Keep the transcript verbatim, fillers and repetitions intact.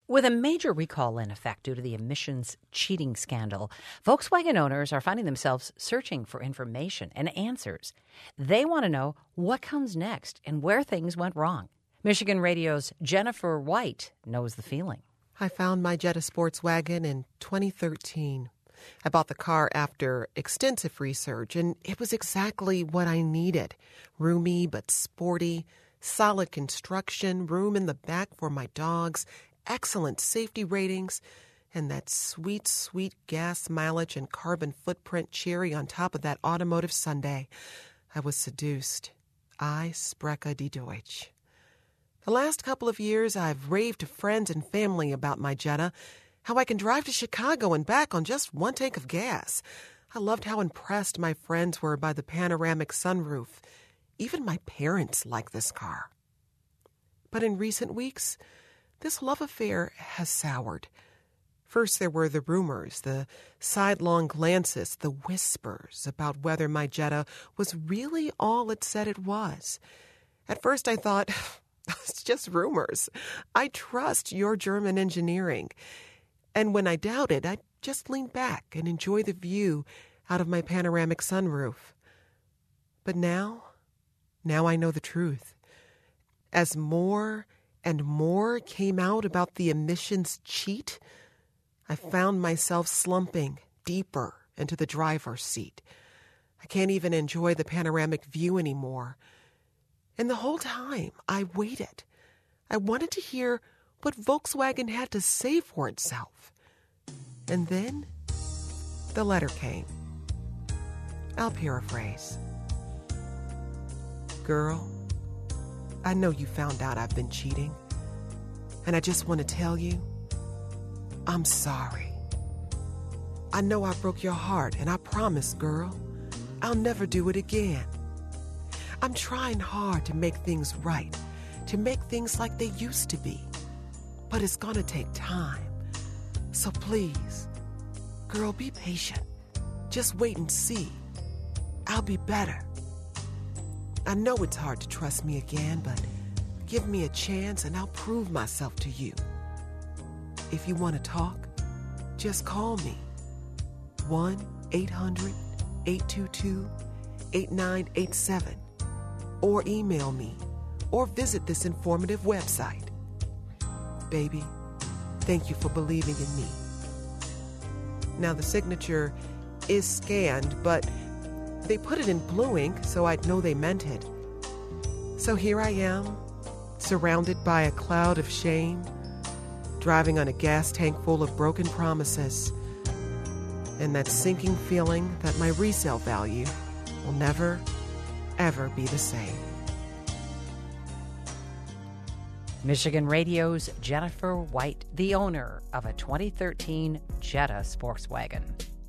With a major recall in effect due to the emissions cheating scandal, Volkswagen owners are finding themselves searching for information and answers. They want to know what comes next and where things went wrong. Michigan Radio's Jennifer White knows the feeling. I found my Jetta sports wagon in twenty thirteen. I bought the car after extensive research, and it was exactly what I needed. Roomy but sporty, solid construction, room in the back for my dogs, excellent safety ratings, and that sweet, sweet gas mileage and carbon footprint cherry on top of that automotive sundae. I was seduced. I spreche die Deutsch. The last couple of years, I've raved to friends and family about my Jetta, how I can drive to Chicago and back on just one tank of gas. I loved how impressed my friends were by the panoramic sunroof. Even my parents like this car. But in recent weeks, this love affair has soured. First, there were the rumors, the sidelong glances, the whispers about whether my Jetta was really all it said it was. At first, I thought, it's just rumors. I trust your German engineering. And when I doubted, I'd just lean back and enjoy the view out of my panoramic sunroof. But now, now I know the truth. As more and more came out about the emissions cheat, I found myself slumping deeper into the driver's seat. I can't even enjoy the panoramic view anymore. And the whole time, I waited. I wanted to hear what Volkswagen had to say for itself. And then, the letter came. I'll paraphrase. Girl, I know you found out I've been cheating, and I just want to tell you, I'm sorry. I know I broke your heart, and I promise, girl, I'll never do it again. I'm trying hard to make things right, to make things like they used to be, but it's gonna take time. So please, girl, be patient. Just wait and see. I'll be better. I know it's hard to trust me again, but give me a chance and I'll prove myself to you. If you want to talk, just call me. one eight hundred eight two two eight nine eight seven or email me or visit this informative website. Baby, thank you for believing in me. Now the signature is scanned, but they put it in blue ink so I'd know they meant it. So here I am, surrounded by a cloud of shame, driving on a gas tank full of broken promises, and that sinking feeling that my resale value will never, ever be the same. Michigan Radio's Jennifer White, the owner of a twenty thirteen Jetta sports wagon.